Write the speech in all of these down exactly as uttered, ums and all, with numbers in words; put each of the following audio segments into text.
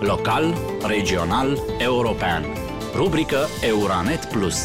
Local, regional, european. Rubrică Euranet Plus.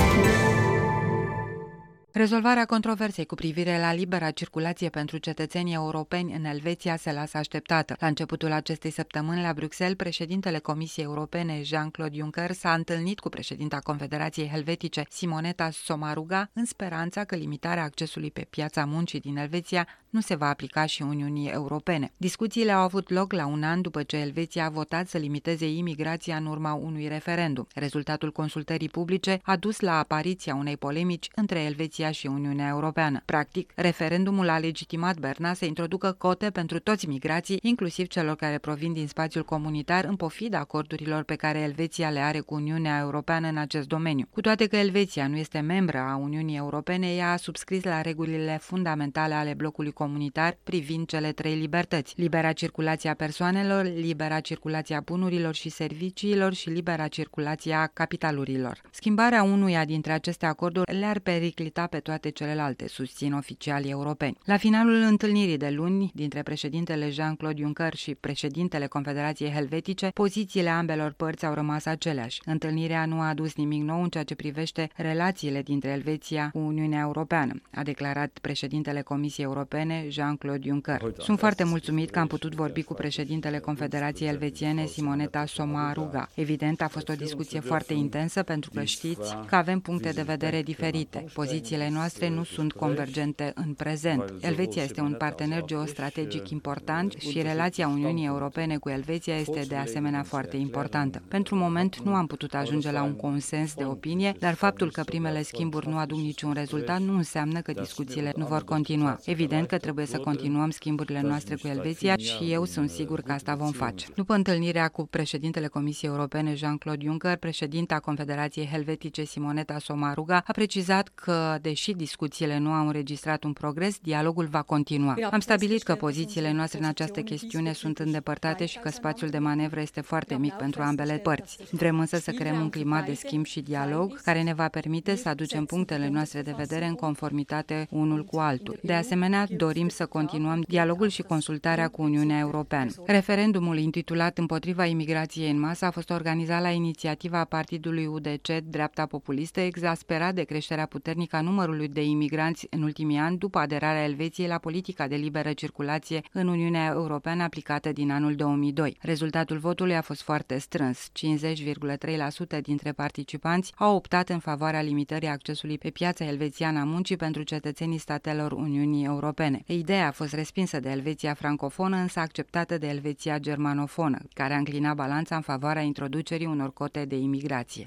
Rezolvarea controversei cu privire la libera circulație pentru cetățenii europeni în Elveția se lasă așteptată. La începutul acestei săptămâni, la Bruxelles, președintele Comisiei Europene, Jean-Claude Juncker, s-a întâlnit cu președinta Confederației Helvetice, Simoneta Sommaruga, în speranța că limitarea accesului pe piața muncii din Elveția nu se va aplica și Uniunii Europene. Discuțiile au avut loc la un an după ce Elveția a votat să limiteze imigrația în urma unui referendum. Rezultatul consultării publice a dus la apariția unei polemici între Elveția și Uniunea Europeană. Practic, referendumul a legitimat Berna să introducă cote pentru toți migrații, inclusiv celor care provin din spațiul comunitar, în pofida acordurilor pe care Elveția le are cu Uniunea Europeană în acest domeniu. Cu toate că Elveția nu este membră a Uniunii Europene, ea a subscris la regulile fundamentale ale blocului comunitar privind cele trei libertăți: libera circulație a persoanelor, libera circulație a bunurilor și serviciilor și libera circulație a capitalurilor. Schimbarea unuia dintre aceste acorduri le-ar periclita pe toate celelalte, susțin oficialii europeni. La finalul întâlnirii de luni dintre președintele Jean-Claude Juncker și președintele Confederației Helvetice, pozițiile ambelor părți au rămas aceleași. Întâlnirea nu a adus nimic nou în ceea ce privește relațiile dintre Elveția cu Uniunea Europeană, a declarat președintele Comisiei Europene Jean-Claude Juncker. Sunt foarte mulțumit că am putut vorbi cu președintele Confederației Elvețiene, Simoneta Sommaruga. Evident, a fost o discuție foarte intensă pentru că știți că avem puncte de vedere diferite. Pozițiile noastre nu sunt convergente în prezent. Elveția este un partener geostrategic important și relația Uniunii Europene cu Elveția este de asemenea foarte importantă. Pentru moment nu am putut ajunge la un consens de opinie, dar faptul că primele schimburi nu aduc niciun rezultat nu înseamnă că discuțiile nu vor continua. Evident că trebuie să continuăm schimburile noastre cu Elveția și eu sunt sigur că asta vom face. După întâlnirea cu președintele Comisiei Europene Jean-Claude Juncker, președinta Confederației Helvetice Simoneta Sommaruga a precizat că, deși discuțiile nu au înregistrat un progres, dialogul va continua. Am stabilit că pozițiile noastre în această chestiune sunt îndepărtate și că spațiul de manevră este foarte mic pentru ambele părți. Vrem însă să creăm un climat de schimb și dialog care ne va permite să aducem punctele noastre de vedere în conformitate unul cu altul. De asemenea, dorim să continuăm dialogul și consultarea cu Uniunea Europeană. Referendumul intitulat împotriva imigrației în masă a fost organizat la inițiativa partidului U D C, dreapta populistă, exasperat de creșterea puternică a numărului de imigranți în ultimii ani după aderarea Elveției la politica de liberă circulație în Uniunea Europeană aplicată din anul două mii doi. Rezultatul votului a fost foarte strâns. cincizeci virgulă trei la sută dintre participanți au optat în favoarea limitării accesului pe piața elvețiană a muncii pentru cetățenii statelor Uniunii Europene. Ideea a fost respinsă de Elveția francofonă, însă acceptată de Elveția germanofonă, care a înclinat balanța în favoarea introducerii unor cote de imigrație.